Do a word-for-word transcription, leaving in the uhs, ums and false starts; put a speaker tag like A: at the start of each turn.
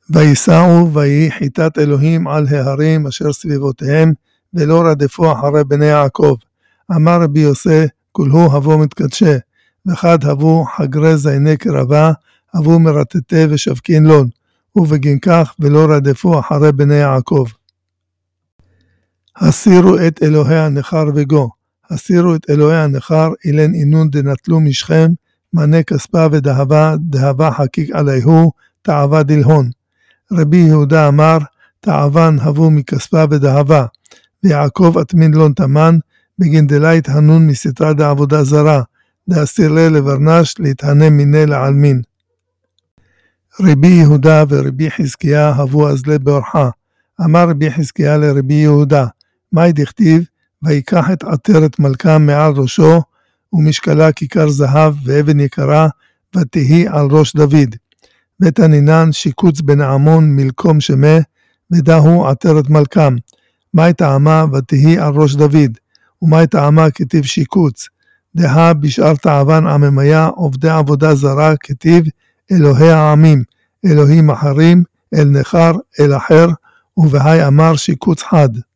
A: ויסעו ויהי חיטת אלוהים על ההרים אשר סביבותיהם, ולא רדפו אחרי בני יעקב. אמר רבי יוסי, כולהו הבו מתקדשי, וחד הבו חגרי זייני קרבה, הבו מרטטי ושבקין לון, ובגין כך ולא רדפו אחרי בני יעקב. הסירו את אלוהי הנכר וגו, הסירו את אלוהי הנכר, אילן אינון דנטלו משכם, מנה כספה ודהבה, דהבה חקיק עליהו, תעבה דלהון. רבי יהודה אמר, תעבן הבו מכספה ודהבה, ויעקב אטמין לון תמן, בגין דלית הנון מסתרה דעבודה זרה, דאסיר לה לברנש להתהנה מיני לעלמין. רבי יהודה ורבי חזקיה הבו אזלי באורחה. אמר רבי חזקיה לרבי יהודה, מהי דכתיב, ויקח את עטרת מלכם מעל ראשו, ומשקלה כיכר זהב ואבן יקרה, ותהי על ראש דוד. ותנינן שיקוץ בנעמון מלקום שמה, ודהו עטרת מלכם. מהי טעמה ותהי על ראש דוד, ומהי טעמה כתיב שיקוץ. דה בשאר תעבן עממיה עובדי עבודה זרה כתיב אלוהי העמים, אלוהים אחרים, אל נחר, אל אחר, ובהי אמר שיקוץ חד.